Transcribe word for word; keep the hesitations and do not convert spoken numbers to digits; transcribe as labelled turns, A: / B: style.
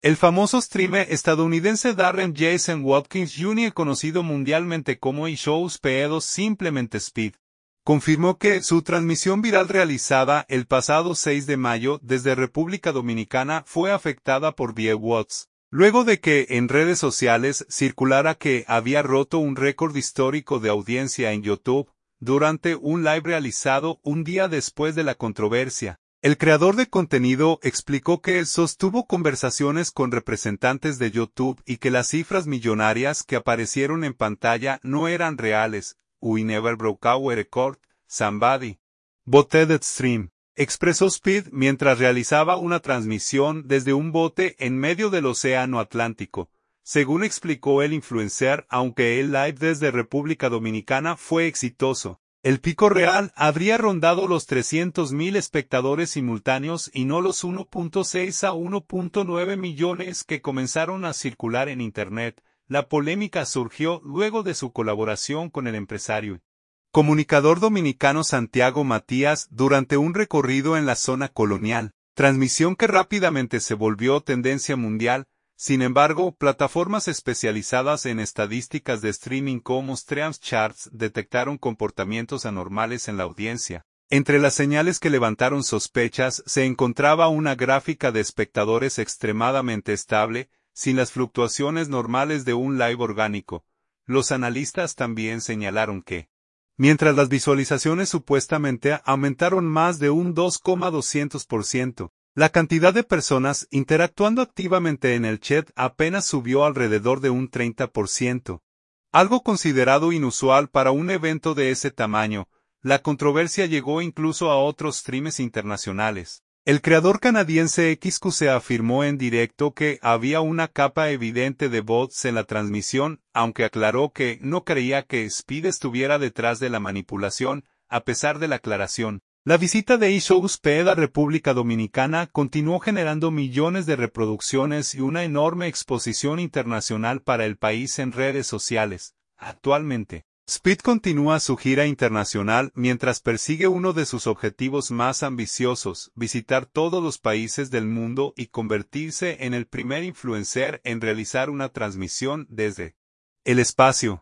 A: El famoso streamer estadounidense Darren Jason Watkins junior, conocido mundialmente como iShows Pedos simplemente Speed, confirmó que su transmisión viral realizada el pasado seis de mayo desde República Dominicana fue afectada por viewers, luego de que en redes sociales circulara que había roto un récord histórico de audiencia en YouTube durante un live realizado un día después de la controversia. El creador de contenido explicó que sostuvo conversaciones con representantes de YouTube y que las cifras millonarias que aparecieron en pantalla no eran reales. "We never broke our record, somebody boted the stream", expresó Speed mientras realizaba una transmisión desde un bote en medio del Océano Atlántico. Según explicó el influencer, aunque el live desde República Dominicana fue exitoso, el pico real habría rondado los trescientos mil espectadores simultáneos y no los uno punto seis a uno punto nueve millones que comenzaron a circular en Internet. La polémica surgió luego de su colaboración con el empresario comunicador dominicano Santiago Matías durante un recorrido en la zona colonial, transmisión que rápidamente se volvió tendencia mundial. Sin embargo, plataformas especializadas en estadísticas de streaming como StreamCharts detectaron comportamientos anormales en la audiencia. Entre las señales que levantaron sospechas se encontraba una gráfica de espectadores extremadamente estable, sin las fluctuaciones normales de un live orgánico. Los analistas también señalaron que, mientras las visualizaciones supuestamente aumentaron más de un dos coma doscientos por ciento, la cantidad de personas interactuando activamente en el chat apenas subió alrededor de un treinta por ciento. Algo considerado inusual para un evento de ese tamaño. La controversia llegó incluso a otros streams internacionales. El creador canadiense X Q C afirmó en directo que había una capa evidente de bots en la transmisión, aunque aclaró que no creía que Speed estuviera detrás de la manipulación. A pesar de la aclaración, la visita de iShows Speed a República Dominicana continuó generando millones de reproducciones y una enorme exposición internacional para el país en redes sociales. Actualmente, Speed continúa su gira internacional mientras persigue uno de sus objetivos más ambiciosos: visitar todos los países del mundo y convertirse en el primer influencer en realizar una transmisión desde el espacio.